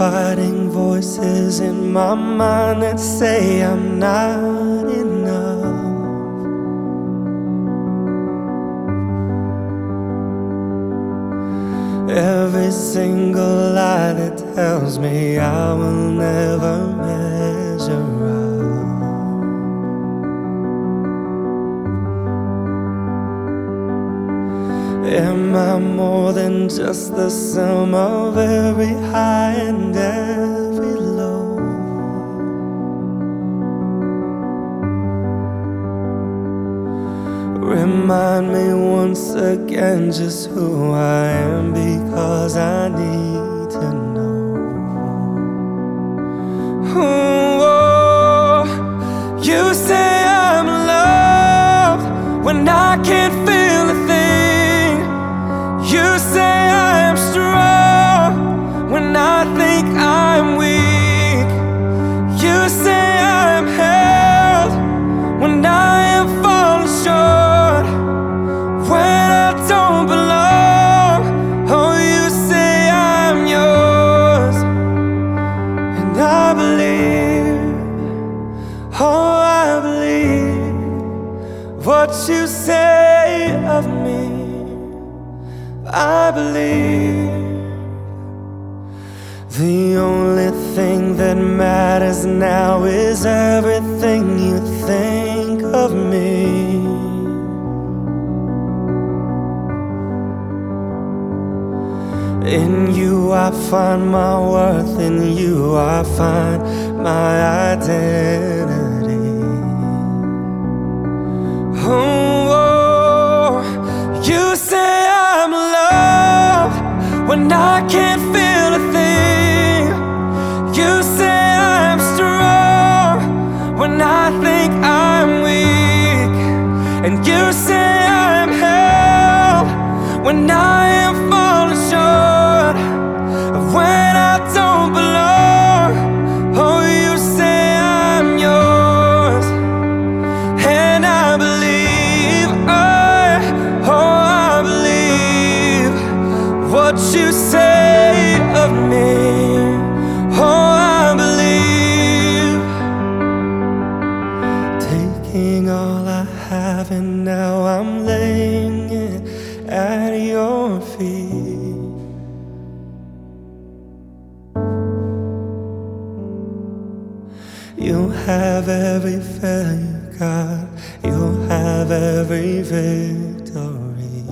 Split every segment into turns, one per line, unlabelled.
fighting voices in my mind that say I'm not enough. Every single lie that tells me I will never measure up. Am I more than just the sum of every high and every low? Remind me once again just who I am, because I need to know. Oh, you say I'm loved when I can't feel a thing. You say I am strong when I think I'm weak. You say I am held when I am falling short, when I don't belong. Oh, you say I'm yours, and I believe, oh, I believe what you say of me. I believe the only thing that matters now is everything you think of me. In you I find my worth, in you I find my identity. Oh, you say I'm loved when I can't feel a thing. You say I'm strong when I think I'm weak. And you say I'm held when I am falling short, when I don't belong. Oh, you say I'm yours, and I believe, I believe what you say of me. Oh, I believe. Taking all I have and now I'm laying it at your feet. You have every failure, God. You have every victory.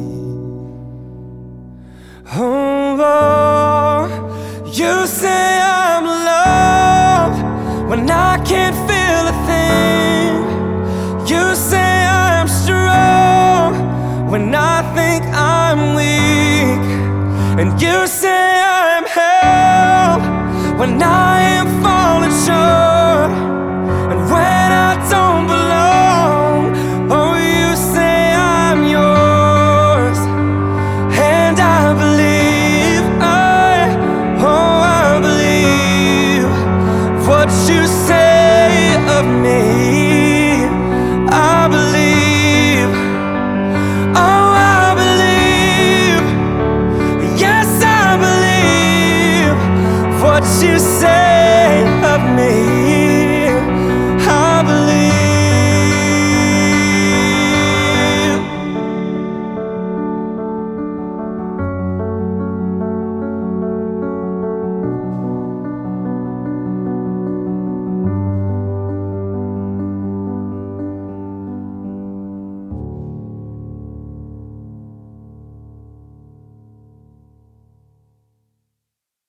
Oh, you say I'm loved when I can't feel a thing. You say I'm strong when I think I'm weak. And you say I'm held when I am falling short.